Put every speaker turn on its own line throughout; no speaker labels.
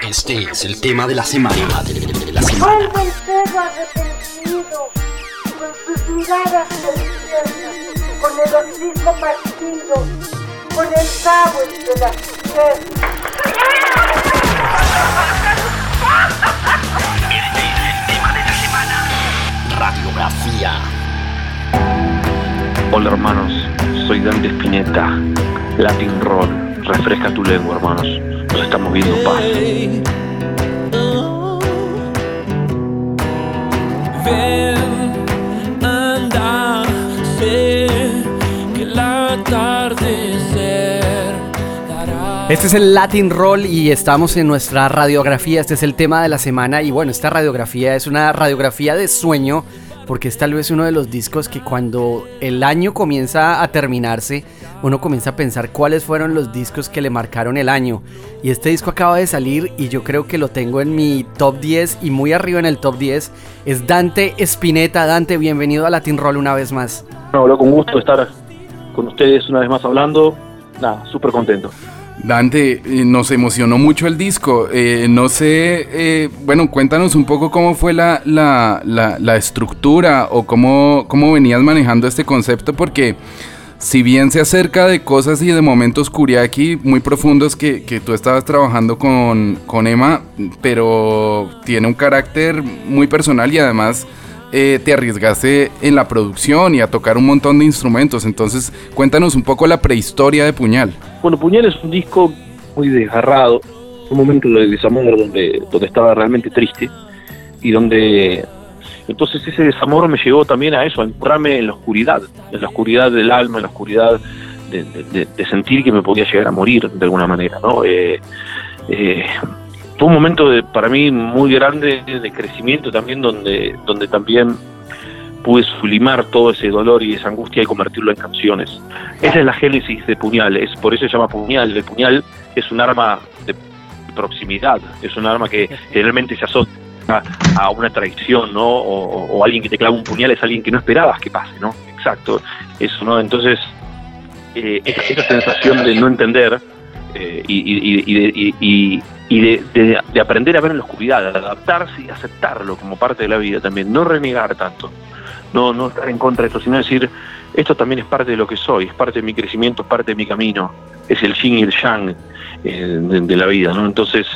Este es el tema de la semana.
Vuelve el perro arrepentido, con sus miradas perdidas, con el hocico partido, con el cabo entre las piernas.
Este es el tema de la semana. Radiografía.
Hola hermanos, soy Dante Spinetta. Latin Roll, refresca tu lengua hermanos, nos estamos viendo paz.
Ven, anda, sé que el atardecer dará.
Este es el Latin Roll y estamos en nuestra radiografía. Este es el tema de la semana y bueno, esta radiografía es una radiografía de sueño porque es tal vez uno de los discos que cuando el año comienza a terminarse uno comienza a pensar cuáles fueron los discos que le marcaron el año. Y este disco acaba de salir y yo creo que lo tengo en mi top 10 y muy arriba en el top 10. Es Dante Spinetta. Dante, bienvenido a Latin Roll una vez más.
Hola, con gusto de estar con ustedes una vez más hablando. Nada, súper contento.
Dante, nos emocionó mucho el disco. No sé, bueno, cuéntanos un poco cómo fue la estructura o cómo venías manejando este concepto, porque si bien se acerca de cosas y de momentos Kuriaki muy profundos que tú estabas trabajando con Emma, pero tiene un carácter muy personal y además te arriesgaste en la producción y a tocar un montón de instrumentos. Entonces cuéntanos un poco la prehistoria de Puñal.
Bueno, Puñal es un disco muy desgarrado, un momento de desamor donde estaba realmente triste y donde entonces ese desamor me llevó también a eso, a entrarme en la oscuridad del alma, en la oscuridad de sentir que me podía llegar a morir de alguna manera, ¿no? Fue un momento para mí muy grande de crecimiento también, donde también pude sublimar todo ese dolor y esa angustia y convertirlo en canciones. Esa es la génesis de Puñal, por eso se llama Puñal. El puñal es un arma de proximidad, es un arma que generalmente se asocia a una traición, ¿no? O alguien que te clava un puñal es alguien que no esperabas que pase, ¿no? Exacto, eso, ¿no? Entonces, esa sensación de no entender y de aprender a ver en la oscuridad, de adaptarse y aceptarlo como parte de la vida también, no renegar tanto, no estar en contra de eso, sino decir, esto también es parte de lo que soy, es parte de mi crecimiento, es parte de mi camino, es el yin y el yang de la vida, ¿no? Entonces,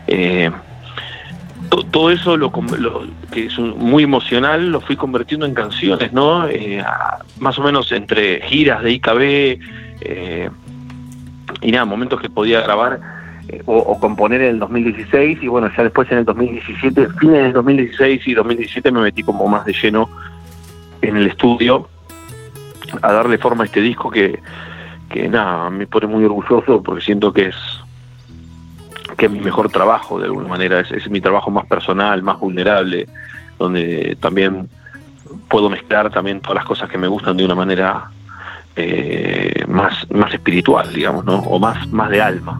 todo eso lo que es muy emocional lo fui convirtiendo en canciones, ¿no? Más o menos entre giras de IKB y nada, momentos que podía grabar o componer en el 2016 y bueno, ya después en el 2017, fines del 2016 y 2017 me metí como más de lleno en el estudio a darle forma a este disco que nada, me pone muy orgulloso porque siento que es mi mejor trabajo de alguna manera, es mi trabajo más personal, más vulnerable, donde también puedo mezclar también todas las cosas que me gustan de una manera más espiritual, digamos, ¿no? O más de alma.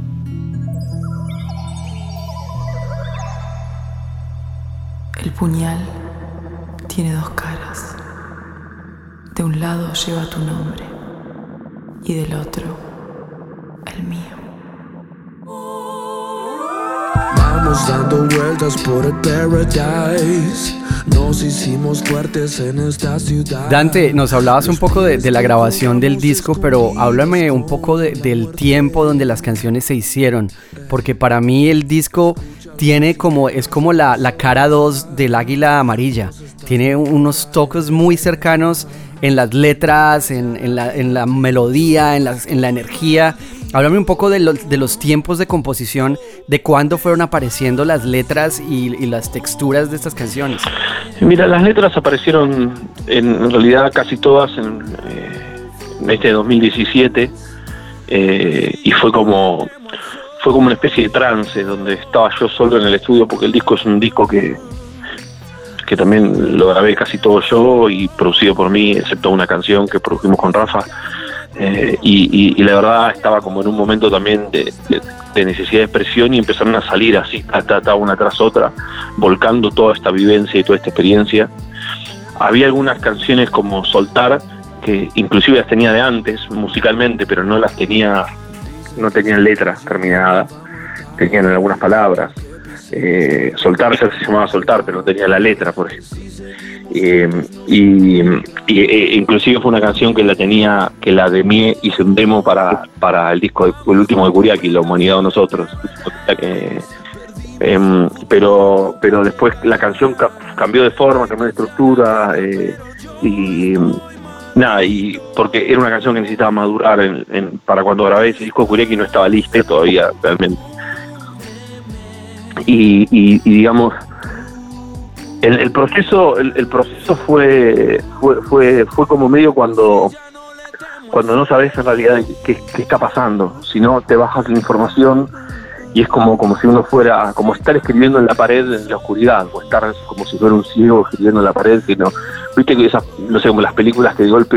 El puñal tiene dos caras. De un lado lleva tu nombre y del otro el mío.
Vamos dando vueltas por el paradise. Nos hicimos fuertes en esta ciudad.
Dante, nos hablabas un poco de la grabación del disco, pero háblame un poco del tiempo donde las canciones se hicieron, porque para mí el disco es como la cara 2 del Águila Amarilla. Tiene unos toques muy cercanos en las letras, en la melodía, en la energía. Háblame un poco de los tiempos de composición, de cuándo fueron apareciendo las letras y las texturas de estas canciones.
Mira, las letras aparecieron en realidad casi todas en este 2017 y fue como una especie de trance donde estaba yo solo en el estudio, porque el disco es un disco que también lo grabé casi todo yo y producido por mí, excepto una canción que produjimos con Rafa. Y la verdad estaba como en un momento también de necesidad de expresión y empezaron a salir así, una tras otra, volcando toda esta vivencia y toda esta experiencia. Había algunas canciones como Soltar, que inclusive las tenía de antes musicalmente, pero no tenían letras terminadas, tenían algunas palabras. Soltar se llamaba Soltar, pero no tenía la letra, por ejemplo. Inclusive fue una canción que la de mí hice un demo para el disco el último de Kuriaki, La Humanidad o Nosotros. Pero después la canción cambió de forma, cambió de estructura, y porque era una canción que necesitaba madurar para cuando grabé ese disco. Kuriaki no estaba listo todavía realmente, y digamos el proceso fue como medio cuando no sabes en realidad qué está pasando, sino te bajas la información y es como si uno fuera, como estar escribiendo en la pared en la oscuridad, o estar como si fuera un ciego escribiendo en la pared, que no, viste que esas, no sé, como las películas que de golpe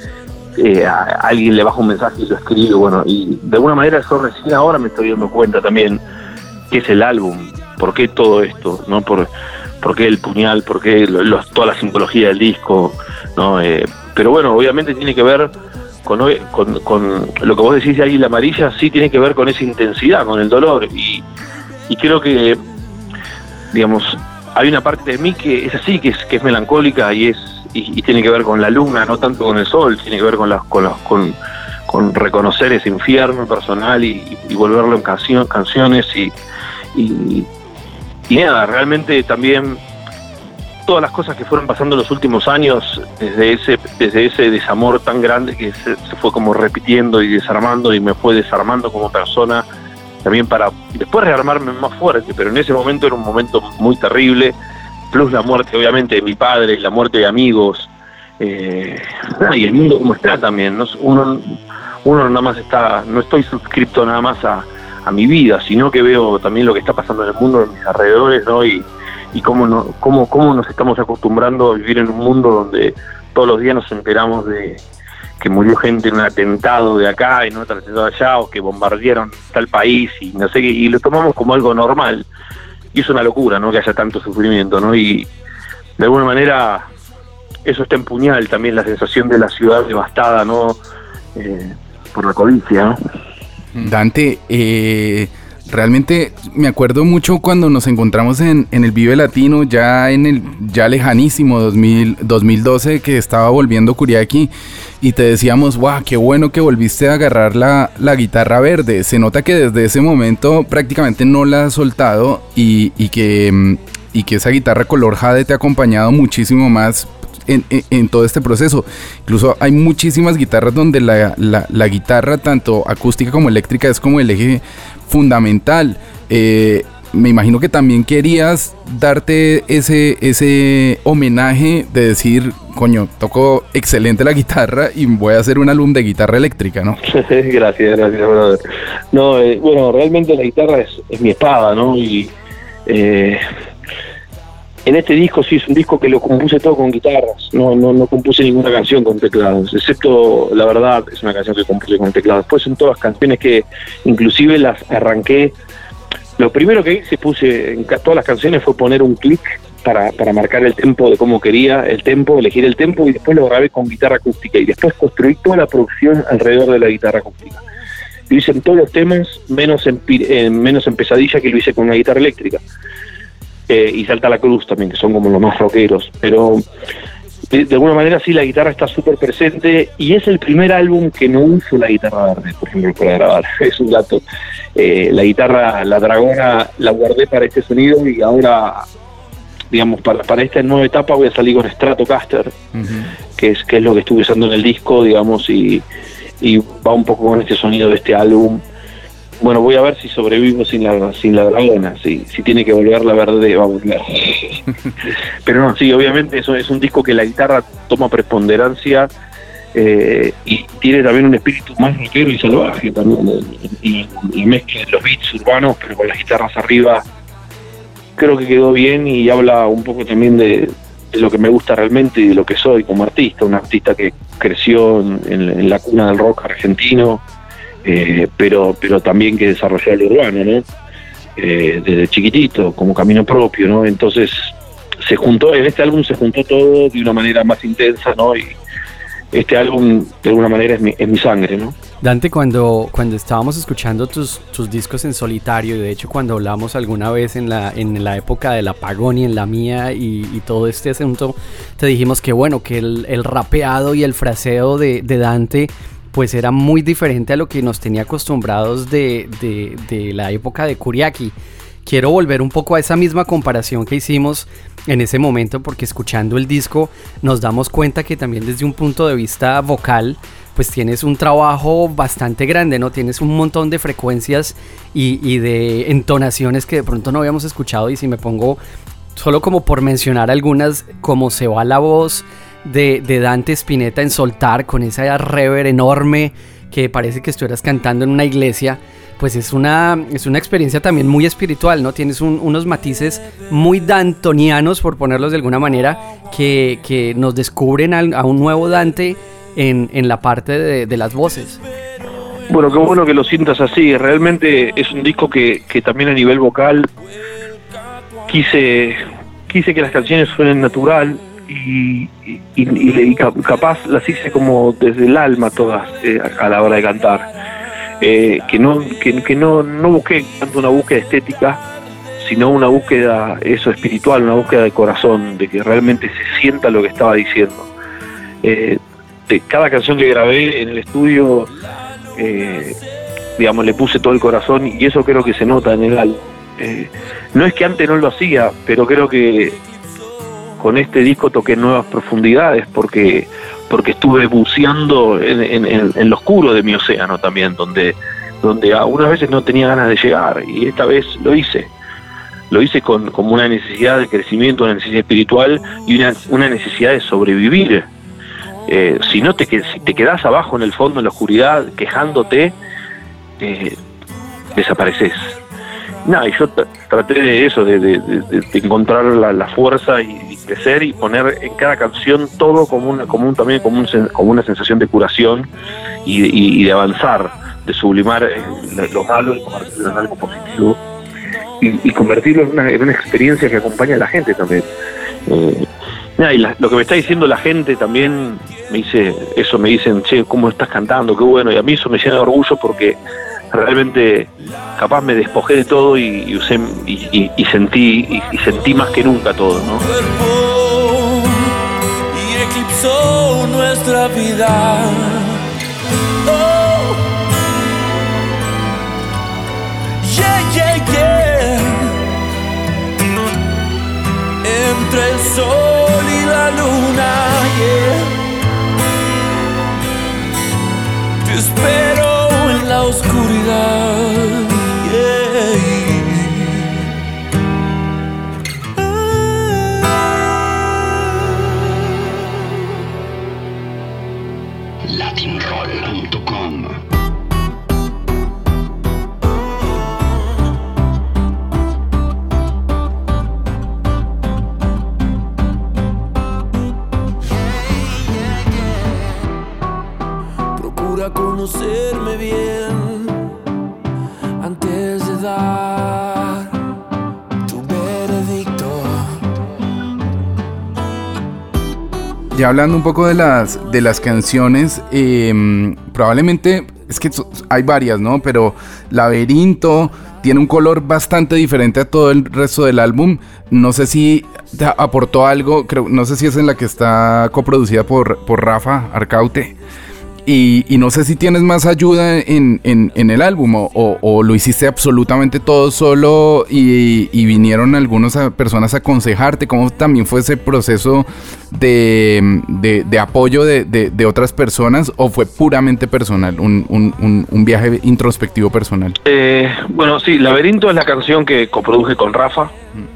a alguien le baja un mensaje y lo escribe, bueno, y de alguna manera yo recién ahora me estoy dando cuenta también qué es el álbum, por qué todo esto, ¿no? Por qué el puñal, por qué toda la simbología del disco, ¿no? Pero bueno, obviamente tiene que ver con lo que vos decís de Águila Amarilla, sí tiene que ver con esa intensidad, con el dolor, y creo que, digamos, hay una parte de mí que es así, que es melancólica y tiene que ver con la luna, no tanto con el sol, tiene que ver con reconocer ese infierno personal y volverlo en canciones y nada, realmente también todas las cosas que fueron pasando en los últimos años, desde ese desamor tan grande que se fue como repitiendo y desarmando, y me fue desarmando como persona, también para después rearmarme más fuerte, pero en ese momento era un momento muy terrible, plus la muerte obviamente de mi padre, la muerte de amigos, y el mundo como está también, ¿no? Uno nada más no estoy suscripto nada más a mi vida, sino que veo también lo que está pasando en el mundo, en mis alrededores, ¿no? Y cómo nos estamos acostumbrando a vivir en un mundo donde todos los días nos enteramos de que murió gente en un atentado de acá y en otro atentado de allá, o que bombardearon tal país y no sé qué, y lo tomamos como algo normal, y es una locura, ¿no? Que haya tanto sufrimiento, ¿no? Y de alguna manera eso está en Puñal también, la sensación de la ciudad devastada, ¿no? Por la codicia, ¿no?
Dante, realmente me acuerdo mucho cuando nos encontramos en el Vive Latino, ya lejanísimo 2012, que estaba volviendo Kuriaki, y te decíamos, wow, qué bueno que volviste a agarrar la guitarra verde. Se nota que desde ese momento prácticamente no la has soltado, y que esa guitarra color jade te ha acompañado muchísimo más en todo este proceso. Incluso hay muchísimas guitarras donde la guitarra, tanto acústica como eléctrica, es como el eje fundamental. Me imagino que también querías darte ese homenaje de decir, coño, toco excelente la guitarra y voy a hacer un álbum de guitarra eléctrica, ¿no?
Gracias, brother. No, bueno, realmente la guitarra es mi espada, ¿no? Y en este disco sí es un disco que lo compuse todo con guitarras, no compuse ninguna canción con teclados, excepto La Verdad, es una canción que compuse con teclados. Después son todas canciones que inclusive las arranqué. Lo primero que hice, puse en todas las canciones, fue poner un clic para marcar el tempo de cómo quería el tempo, elegir el tempo, y después lo grabé con guitarra acústica, y después construí toda la producción alrededor de la guitarra acústica. Lo hice en todos los temas, menos en Pesadilla, que lo hice con una guitarra eléctrica. Y Salta la Cruz también, que son como los más rockeros, pero de alguna manera sí, la guitarra está súper presente, y es el primer álbum que no uso la guitarra verde, por ejemplo, para grabar. Es un dato. La guitarra, la Dragona, la guardé para este sonido, y ahora, digamos, para esta nueva etapa voy a salir con Stratocaster, que es lo que estuve usando en el disco, digamos, y va un poco con este sonido de este álbum. Bueno, voy a ver si sobrevivo sin la Dragona. Si tiene que volver la verde, va a volver. Pero no, sí, obviamente eso es un disco que la guitarra toma preponderancia, y tiene también un espíritu más rockero y salvaje también, y mezcla los beats urbanos pero con las guitarras arriba. Creo que quedó bien, y habla un poco también de lo que me gusta realmente y de lo que soy como artista, un artista que creció en la cuna del rock argentino, pero también que desarrolló el urbano, ¿no? Desde chiquitito, como camino propio, ¿no? Entonces en este álbum se juntó todo de una manera más intensa, ¿no? Y este álbum de alguna manera es mi sangre, ¿no?
Dante, cuando estábamos escuchando tus discos en solitario, y de hecho cuando hablamos alguna vez en la época del apagón y en la mía y todo este asunto, te dijimos que bueno, que el rapeado y el fraseo de Dante pues era muy diferente a lo que nos tenía acostumbrados de la época de Kuriaki. Quiero volver un poco a esa misma comparación que hicimos en ese momento, porque escuchando el disco nos damos cuenta que también desde un punto de vista vocal pues tienes un trabajo bastante grande, ¿no? Tienes un montón de frecuencias y de entonaciones que de pronto no habíamos escuchado, y si me pongo solo como por mencionar algunas, como se va la voz de Dante Spinetta en Soltar, con esa reverb enorme que parece que estuvieras cantando en una iglesia, pues es una experiencia también muy espiritual, ¿no? Tienes unos matices muy dantonianos, por ponerlos de alguna manera, que nos descubren a un nuevo Dante en la parte de las voces.
Bueno, qué bueno que lo sientas así. Realmente es un disco que también a nivel vocal quise que las canciones suenen natural y capaz las hice como desde el alma todas a la hora de cantar. Que no busqué tanto una búsqueda estética, sino una búsqueda espiritual, una búsqueda de corazón, de que realmente se sienta lo que estaba diciendo. De cada canción que grabé en el estudio, digamos, le puse todo el corazón, y eso creo que se nota en el álbum. No es que antes no lo hacía, pero creo que con este disco toqué nuevas profundidades, porque estuve buceando en lo oscuro de mi océano también, donde algunas veces no tenía ganas de llegar, y esta vez lo hice con una necesidad de crecimiento, una necesidad espiritual y una necesidad de sobrevivir. Si te quedás abajo en el fondo, en la oscuridad, quejándote, desapareces. Y yo traté de eso, de encontrar la fuerza y crecer, y poner en cada canción todo como una sensación de curación y de avanzar, de sublimar lo malo y convertirlo en algo positivo, y convertirlo en una experiencia que acompaña a la gente también. Lo que me está diciendo la gente también me dicen, che, ¿cómo estás cantando? Qué bueno, y a mí eso me llena de orgullo, porque realmente capaz me despojé de todo y usé y sentí más que nunca todo, ¿no?
Y eclipsó nuestra vida. Oh. Yeah, yeah, yeah. Entre el sol y la luna, yeah. Te espero en la oscuridad, yeah.
Latinroll.com.
Procura conocerme bien antes de dar tu veredicto.
Ya hablando un poco de las canciones, probablemente, es que hay varias, ¿no? Pero Laberinto tiene un color bastante diferente a todo el resto del álbum. No sé si te aportó algo, no sé si es en la que está coproducida por Rafa Arcaute. Y no sé si tienes más ayuda en el álbum, o lo hiciste absolutamente todo solo y vinieron algunas personas a aconsejarte. ¿Cómo también fue ese proceso de apoyo de otras personas, o fue puramente personal, un viaje introspectivo personal?
Bueno, sí, Laberinto es la canción que coproduje con Rafa.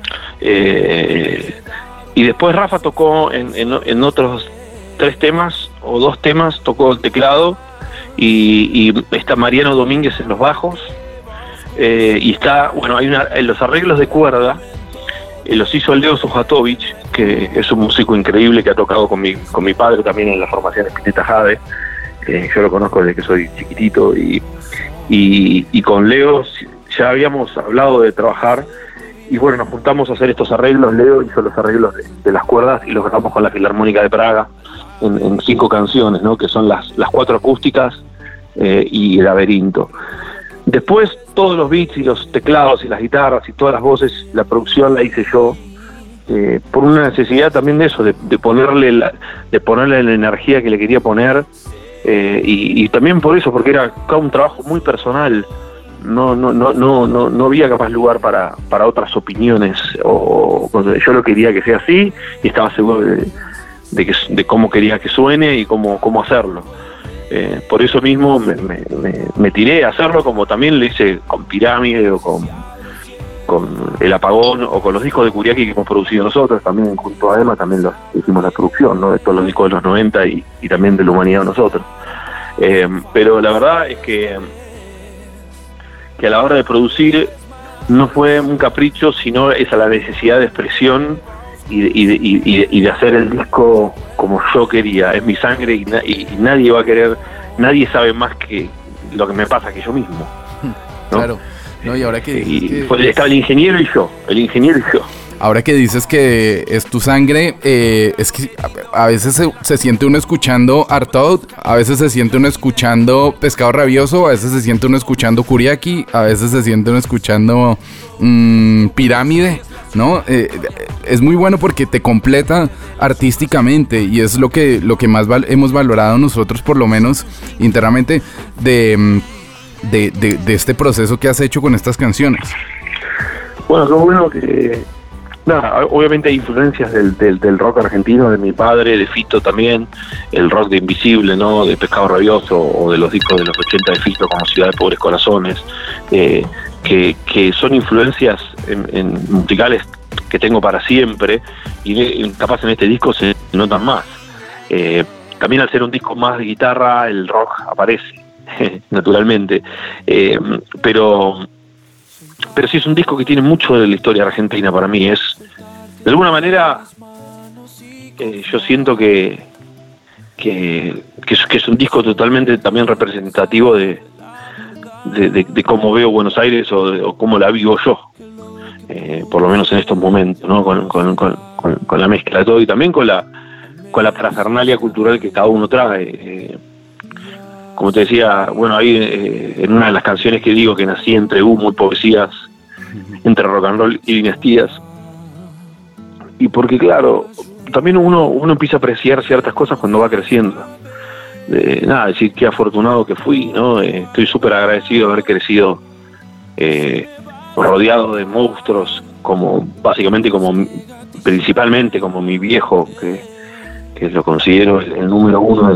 Y después Rafa tocó en otros 3 temas o 2 temas, tocó el teclado, y está Mariano Domínguez en los bajos, y está, bueno, en los arreglos de cuerda los hizo Leo Sujatovich, que es un músico increíble que ha tocado con mi padre también en la formación Spinetta Jade. Yo lo conozco desde que soy chiquitito, y con Leo ya habíamos hablado de trabajar, y bueno, nos juntamos a hacer estos arreglos. Leo hizo los arreglos de las cuerdas y los grabamos con la Filarmónica de Praga en 5 canciones, ¿no? Que son las 4 acústicas y Laberinto. Después todos los beats y los teclados y las guitarras y todas las voces, la producción la hice yo, por una necesidad también de eso, de ponerle la energía que le quería poner, y también por eso, porque era un trabajo muy personal. No había capaz lugar para otras opiniones, yo lo quería que sea así y estaba seguro de cómo quería que suene y cómo hacerlo. Por eso mismo me tiré a hacerlo, como también lo hice con Pirámide o con El Apagón o con los discos de Kuriaki que hemos producido nosotros, también junto a Emma también hicimos la producción, ¿no?, de todos los discos de los 90 y también de La Humanidad nosotros. Pero la verdad es que a la hora de producir no fue un capricho, sino esa la necesidad de expresión y de hacer el disco como yo quería. Es mi sangre y nadie va a querer, nadie sabe más que lo que me pasa que yo mismo, ¿no?
Claro. No, y ahora que
estaba el ingeniero y yo.
Ahora que dices que es tu sangre, es que a veces se siente uno escuchando Artaud, a veces se siente uno escuchando Pescado Rabioso, a veces se siente uno escuchando Kuriaki, a veces se siente uno escuchando Pirámide, ¿no? Es muy bueno porque te completa artísticamente y es lo que más hemos valorado nosotros, por lo menos internamente, de este proceso que has hecho con estas canciones.
Bueno, qué bueno que... Nada, obviamente hay influencias del rock argentino, de mi padre, de Fito también, el rock de Invisible, ¿no?, de Pescado Rabioso, o de los discos de los 80 de Fito como Ciudad de Pobres Corazones, que son influencias en musicales que tengo para siempre, y capaz en este disco se notan más. También al ser un disco más de guitarra, el rock aparece, naturalmente, pero sí es un disco que tiene mucho de la historia argentina para mí. Es, de alguna manera, yo siento que es un disco totalmente también representativo de cómo veo Buenos Aires o cómo la vivo yo, por lo menos en estos momentos, ¿no? Con la mezcla de todo y también con la parafernalia cultural que cada uno trae. Como te decía, bueno, ahí en una de las canciones que digo que nací entre humo y poesías, entre rock and roll y dinastías. Y porque, claro, también uno empieza a apreciar ciertas cosas cuando va creciendo. Decir qué afortunado que fui, ¿no? Estoy súper agradecido de haber crecido rodeado de monstruos, principalmente como mi viejo, que lo considero el número uno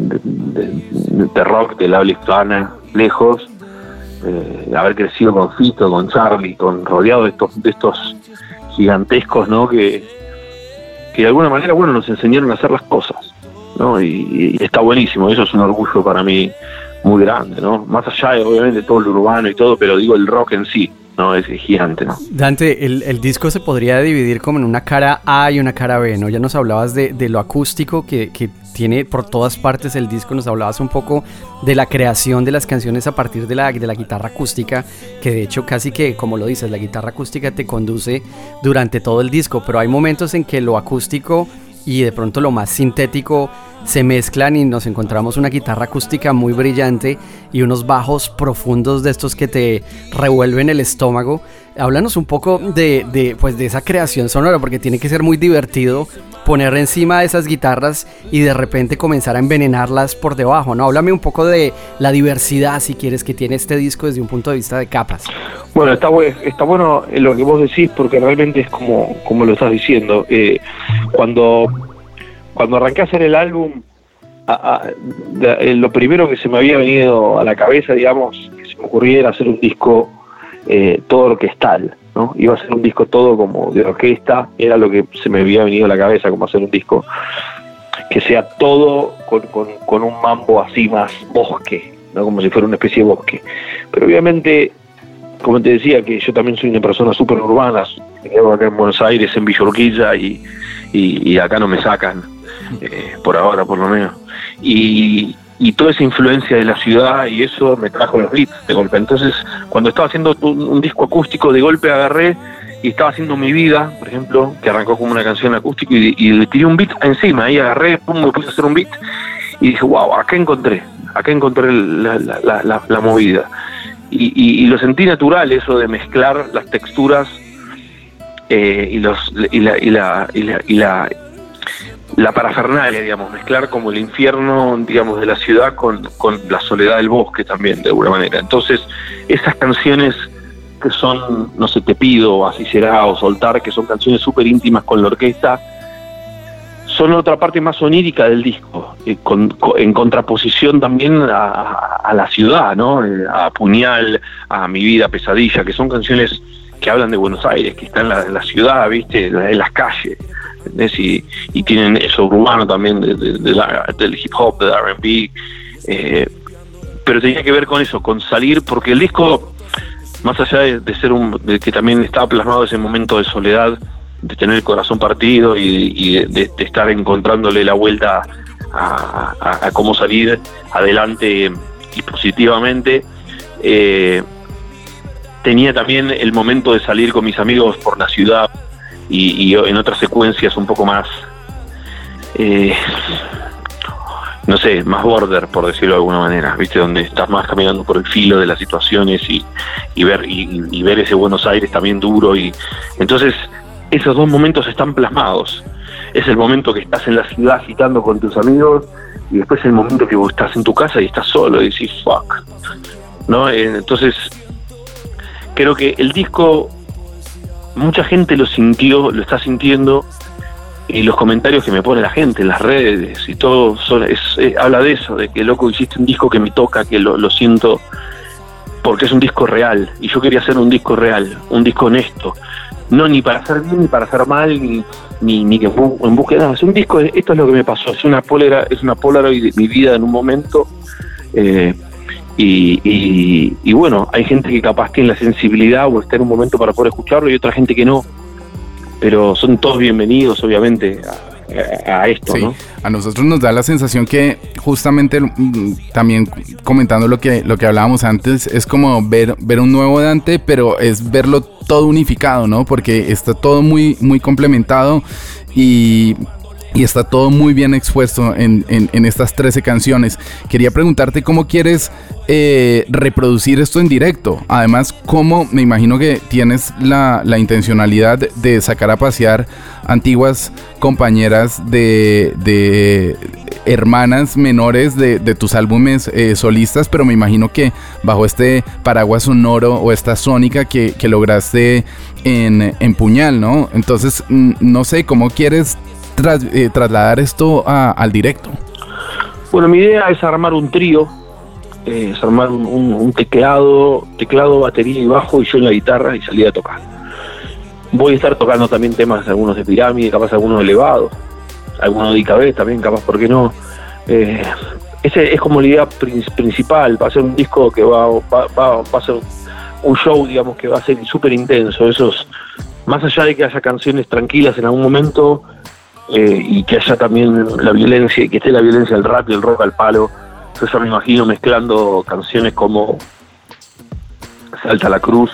de rock del habla hispana, lejos. Haber crecido con Fito, con Charlie, rodeado de estos gigantescos, ¿no?, que de alguna manera, bueno, nos enseñaron a hacer las cosas, ¿no? Y está buenísimo. Eso es un orgullo para mí muy grande, ¿no? Más allá de, obviamente, todo lo urbano y todo, pero digo, el rock en sí, ¿no? Es gigante, ¿no?
Dante, el disco se podría dividir como en una cara A y una cara B, ¿no? Ya nos hablabas de lo acústico que tiene por todas partes el disco, nos hablabas un poco de la creación de las canciones a partir de la guitarra acústica, que de hecho casi que, como lo dices, la guitarra acústica te conduce durante todo el disco, pero hay momentos en que lo acústico y de pronto lo más sintético se mezclan y nos encontramos una guitarra acústica muy brillante y unos bajos profundos de estos que te revuelven el estómago. Háblanos un poco de esa creación sonora, porque tiene que ser muy divertido poner encima de esas guitarras y de repente comenzar a envenenarlas por debajo, ¿no? Háblame un poco de la diversidad, si quieres, que tiene este disco desde un punto de vista de capas.
Bueno, está bueno lo que vos decís, porque realmente es como lo estás diciendo. Cuando arranqué a hacer el álbum, lo primero que se me había venido a la cabeza, digamos, que se me ocurría era hacer un disco todo orquestal, ¿no? Iba a ser un disco todo como de orquesta, era lo que se me había venido a la cabeza, como hacer un disco que sea todo con un mambo así más bosque, ¿no? Como si fuera una especie de bosque. Pero obviamente, como te decía, que yo también soy una persona súper urbana, vivo acá en Buenos Aires, en Villa Urquiza, y acá no me sacan, por ahora por lo menos. Y toda esa influencia de la ciudad y eso me trajo los beats de golpe. Entonces, cuando estaba haciendo un disco acústico, de golpe agarré y estaba haciendo Mi Vida, por ejemplo, que arrancó como una canción acústica, y le tiré un beat encima, ahí agarré, pum, me puse a hacer un beat, y dije, wow, acá encontré la movida. Y lo sentí natural, eso de mezclar las texturas la parafernalia, digamos, mezclar como el infierno, digamos, de la ciudad con la soledad del bosque también, de alguna manera. Entonces, esas canciones que son, no sé, Te pido, Así será, o Soltar, que son canciones súper íntimas con la orquesta, son otra parte más onírica del disco, en contraposición también a la ciudad, ¿no? A Puñal, a Mi vida pesadilla, que son canciones que hablan de Buenos Aires, que están en la ciudad, ¿viste? En las calles, ¿entendés? Y tienen eso urbano también del hip hop, del R&B, pero tenía que ver con eso, con salir, porque el disco, más allá de ser de que también estaba plasmado ese momento de soledad, de tener el corazón partido y de estar encontrándole la vuelta a cómo salir adelante y positivamente, tenía también el momento de salir con mis amigos por la ciudad y en otras secuencias un poco más, no sé, más border, por decirlo de alguna manera, ¿viste? Donde estás más caminando por el filo de las situaciones y ver ese Buenos Aires también duro. Y entonces esos dos momentos están plasmados. Es el momento que estás en la ciudad agitando con tus amigos, y después el momento que vos estás en tu casa y estás solo y decís fuck, ¿no? Entonces creo que el disco, mucha gente lo sintió, lo está sintiendo, y los comentarios que me pone la gente en las redes y todo habla de eso, de que loco, hiciste un disco que me toca, que lo siento, porque es un disco real, y yo quería hacer un disco real, un disco honesto, no ni para hacer bien ni para hacer mal, ni que en búsqueda, es un disco, esto es lo que me pasó, es una Polaroid de mi vida en un momento, y bueno, hay gente que capaz tiene la sensibilidad o está en un momento para poder escucharlo, y otra gente que no, pero son todos bienvenidos obviamente a esto, sí, ¿no?
A nosotros nos da la sensación que justamente también comentando lo que hablábamos antes, es como ver un nuevo Dante, pero es verlo todo unificado, ¿no? Porque está todo muy, muy complementado y está todo muy bien expuesto en estas 13 canciones. Quería preguntarte cómo quieres reproducir esto en directo. Además, cómo me imagino que tienes la intencionalidad de sacar a pasear antiguas compañeras de hermanas menores de tus álbumes solistas, pero me imagino que bajo este paraguas sonoro o esta sónica que lograste en Puñal, ¿no? Entonces, no sé, ¿cómo quieres trasladar esto al directo?
Bueno, mi idea es armar un trío, es armar un teclado, batería y bajo, y yo en la guitarra, y salir a tocar. Voy a estar tocando también temas, algunos de Pirámide, capaz algunos elevados, algunos de IKB también, capaz, ¿por qué no? Ese es como la idea principal. Va a ser un disco que va a ser un show, digamos, que va a ser súper intenso. Esos, más allá de que haya canciones tranquilas en algún momento, y que haya también la violencia, y que esté la violencia del rap y el rock al palo, yo ya me imagino mezclando canciones como Salta la Cruz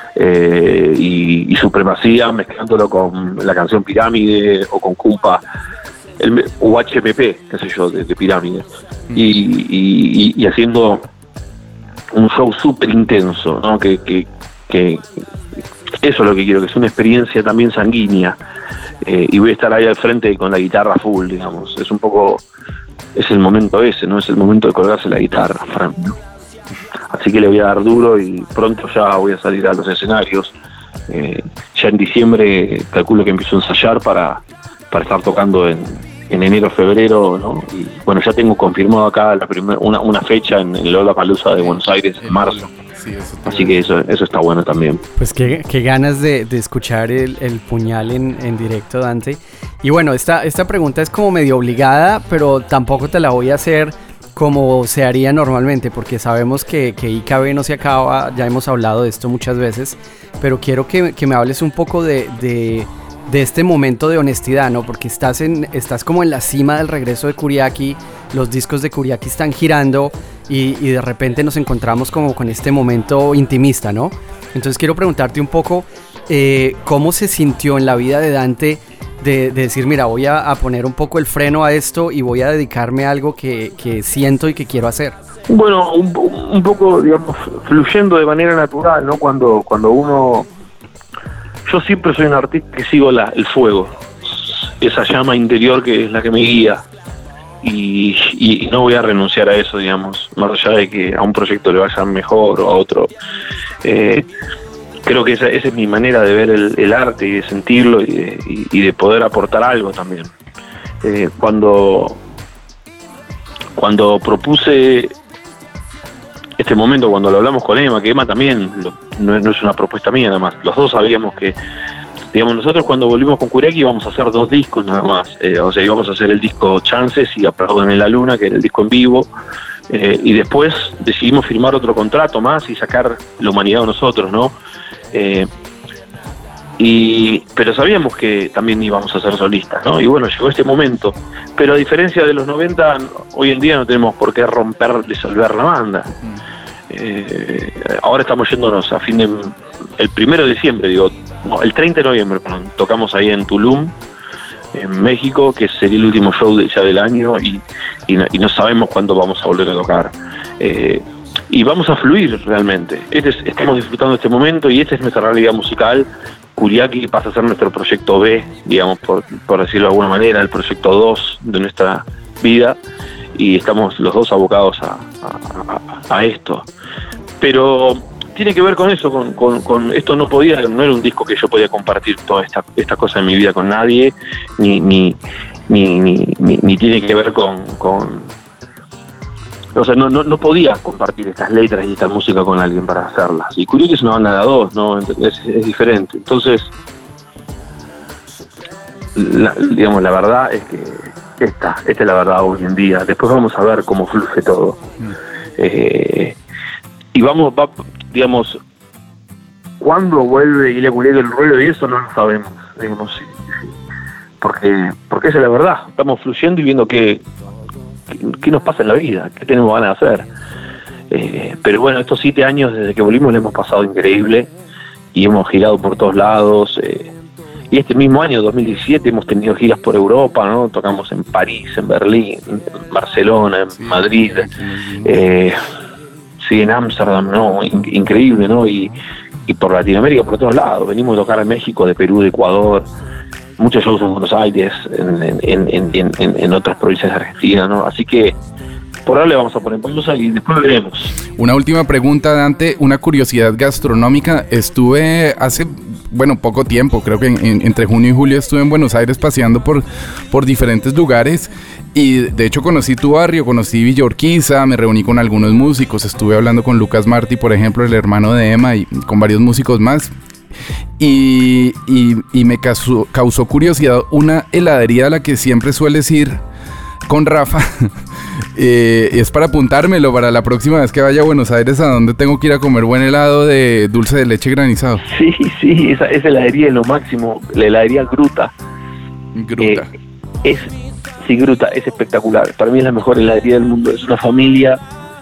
y Supremacía, mezclándolo con la canción Pirámide o con Cumpa, o HMP, qué sé yo, de Pirámide, y haciendo un show súper intenso, ¿no? Que eso es lo que quiero, que es una experiencia también sanguínea, y voy a estar ahí al frente con la guitarra full, digamos. Es un poco, es el momento ese, ¿no? Es el momento de colgarse la guitarra, ¿no? Así que le voy a dar duro, y pronto ya voy a salir a los escenarios. Ya en diciembre calculo que empiezo a ensayar para estar tocando en enero, febrero, ¿no? Y bueno, ya tengo confirmado acá una fecha en el Lollapalooza de Buenos Aires en marzo. Sí, así que eso está bueno también.
Pues qué ganas de escuchar el Puñal en directo, Dante. Y bueno, esta pregunta es como medio obligada, pero tampoco te la voy a hacer como se haría normalmente, porque sabemos que IKB no se acaba, ya hemos hablado de esto muchas veces, pero quiero que me hables un poco de este momento de honestidad, ¿no? Porque estás como en la cima del regreso de Kuriaki, los discos de Kuriaki están girando, y de repente nos encontramos como con este momento intimista, ¿no? Entonces quiero preguntarte un poco cómo se sintió en la vida de Dante de decir, mira, voy a poner un poco el freno a esto y voy a dedicarme a algo que siento y que quiero hacer?
Bueno, un poco, digamos, fluyendo de manera natural, ¿no? Cuando uno... Yo siempre soy un artista que sigo el fuego, esa llama interior que es la que me guía, y no voy a renunciar a eso, digamos, más allá de que a un proyecto le vaya mejor o a otro. Creo que esa es mi manera de ver el arte y de sentirlo y de poder aportar algo también. Cuando propuse este momento, cuando lo hablamos con Emma, que Emma también no es una propuesta mía nada más, los dos sabíamos que, digamos, nosotros cuando volvimos con Kuriaki íbamos a hacer 2 discos nada más, o sea, íbamos a hacer el disco Chances y Aplaudan en la Luna, que era el disco en vivo, y después decidimos firmar otro contrato más y sacar La Humanidad a nosotros, ¿no? Pero sabíamos que también íbamos a ser solistas, ¿no? Y bueno, llegó este momento, pero a diferencia de los 90, hoy en día no tenemos por qué disolver la banda. Ahora estamos yéndonos a el 1 de diciembre, el 30 de noviembre, tocamos ahí en Tulum, en México, que sería el último show ya del año, y no sabemos cuándo vamos a volver a tocar. Y vamos a fluir realmente. Estamos disfrutando este momento y esta es nuestra realidad musical. Kuriaki pasa a ser nuestro proyecto B, digamos, por decirlo de alguna manera, el proyecto 2 de nuestra vida, y estamos los dos abocados a esto. Pero tiene que ver con eso, con esto. No era un disco que yo podía compartir toda esta cosa de mi vida con nadie, ni tiene que ver con o sea, no podía compartir estas letras y esta música con alguien para hacerlas. Y Kuriaki es una banda de a 2, ¿no? Es diferente. Entonces, la verdad es que esta es la verdad hoy en día. Después vamos a ver cómo fluye todo. Y digamos, cuándo vuelve Ilya Kuriaki el ruedo y eso no lo sabemos. Digamos, porque esa es la verdad. Estamos fluyendo y viendo qué nos pasa en la vida, qué tenemos ganas de hacer. Pero bueno, estos 7 años desde que volvimos le hemos pasado increíble y hemos girado por todos lados. Y este mismo año, 2017, hemos tenido giras por Europa, ¿no? Tocamos en París, en Berlín, en Barcelona, en Madrid, en Ámsterdam, ¿no? Increíble, ¿no? Y por Latinoamérica, por todos lados. Venimos a tocar en México, de Perú, de Ecuador, muchos shows en Buenos Aires, en otras provincias de Argentina, ¿no? Así que por ahora le vamos a poner pausa y después veremos.
Una última pregunta, Dante, una curiosidad gastronómica. Estuve hace, poco tiempo, creo que entre junio y julio estuve en Buenos Aires paseando por diferentes lugares y de hecho conocí tu barrio, conocí Villa Urquiza, me reuní con algunos músicos, estuve hablando con Lucas Martí, por ejemplo, el hermano de Emma, y con varios músicos más. Y me causó curiosidad una heladería a la que siempre sueles ir con Rafa. Es para apuntármelo para la próxima vez que vaya a Buenos Aires, a donde tengo que ir a comer buen helado de dulce de leche granizado.
Sí, esa heladería es lo máximo, la heladería Gruta.
Gruta.
Gruta, es espectacular. Para mí es la mejor heladería del mundo. Es una familia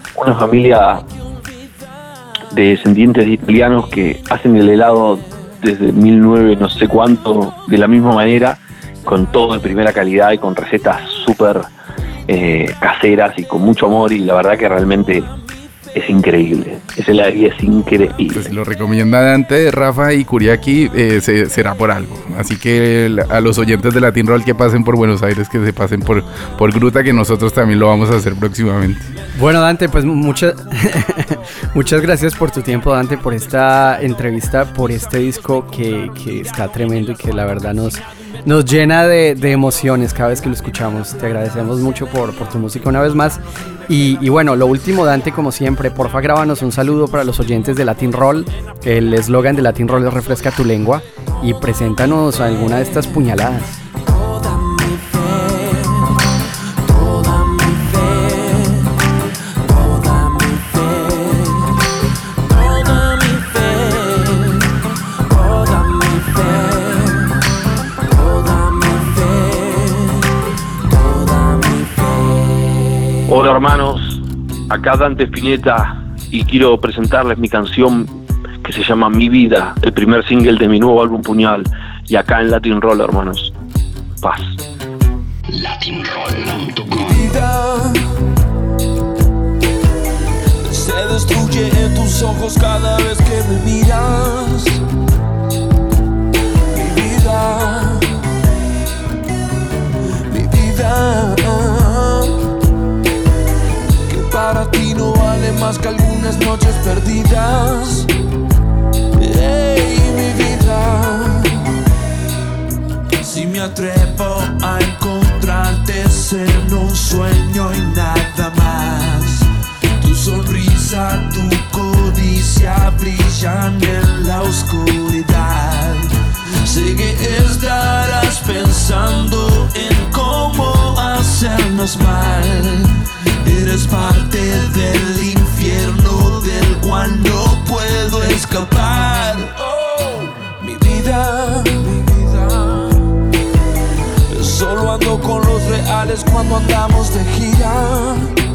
de descendientes de italianos que hacen el helado desde 1900 no sé cuánto, de la misma manera, con todo de primera calidad y con recetas súper caseras y con mucho amor, y la verdad que realmente es increíble. Esa heladería es increíble.
Pues si lo recomienda Dante, Rafa y Kuriaki, será por algo. Así que a los oyentes de Latin Roll que pasen por Buenos Aires, que se pasen por Gruta, que nosotros también lo vamos a hacer próximamente.
Bueno, Dante, pues muchas gracias por tu tiempo, Dante, por esta entrevista, por este disco que está tremendo y que la verdad nos llena de emociones cada vez que lo escuchamos. Te agradecemos mucho por tu música una vez más. Y bueno, lo último, Dante, como siempre, porfa, grábanos un saludo para los oyentes de Latin Roll. El eslogan de Latin Roll es refresca tu lengua, y preséntanos alguna de estas puñaladas.
Hola hermanos, acá Dante Spinetta y quiero presentarles mi canción que se llama Mi Vida, el primer single de mi nuevo álbum Puñal, y acá en Latin Roll, hermanos. paz.
Vida se destruye en tus ojos cada vez que me miras. Mi vida, que para ti no vale más que algunas noches perdidas. Hey, mi vida, si me atrevo a encontrarte es en un sueño y nada más. Tu sonrisa, tu codicia brillan en la oscuridad. Sé que estarás pensando en cómo hacernos mal. Eres parte del infierno del cual no puedo escapar. Oh, mi vida, solo ando con los reales cuando andamos de gira.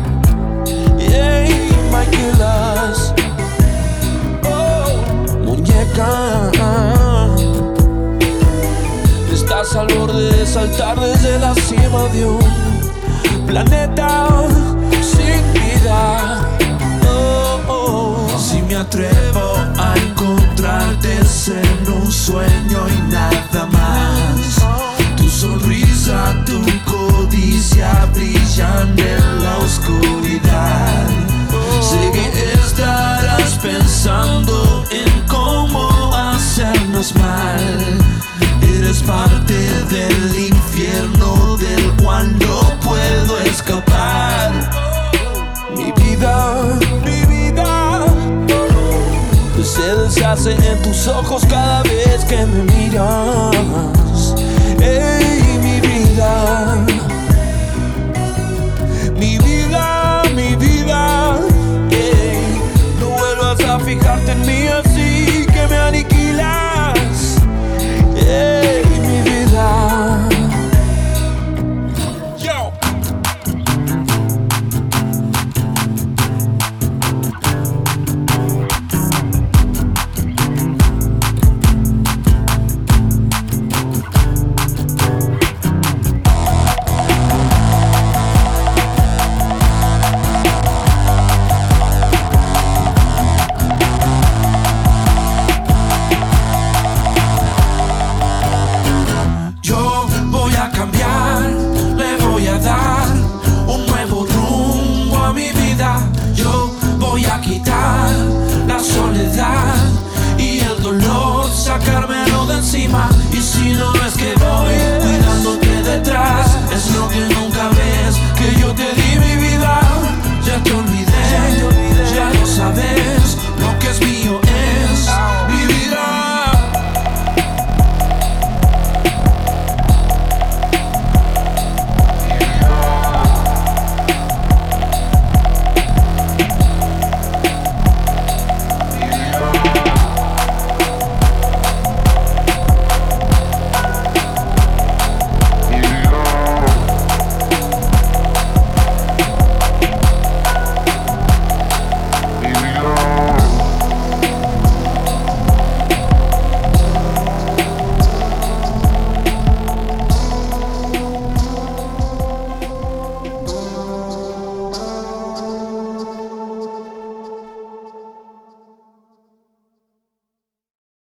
Hey, Michaelas, oh, muñeca, estás al borde de saltar desde la cima de un planeta sin vida. Oh, oh. Si me atrevo a encontrarte es en un sueño y nada más. Tu sonrisa, tu codicia brillan en la oscuridad. Sé que estarás pensando en cómo hacernos mal. Eres parte del infierno del cual no puedo escapar. Mi vida se deshace en tus ojos cada vez que me miras.